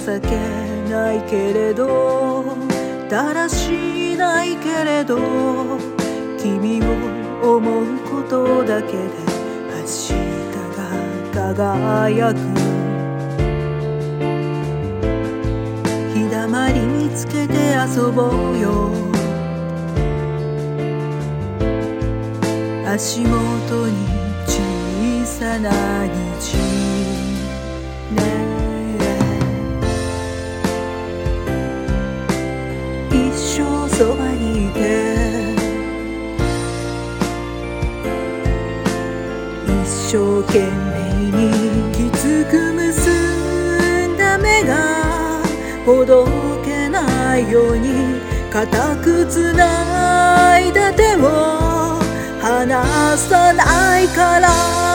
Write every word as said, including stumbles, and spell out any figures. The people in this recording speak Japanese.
情けないけれどだらしないけれど君を思うことだけで明日が輝く日だまり見つけて遊ぼうよ足元に小さな虹ね一生そばにいて一生懸命にきつく結んだ目がほどけないように固くつないだ手を離さないから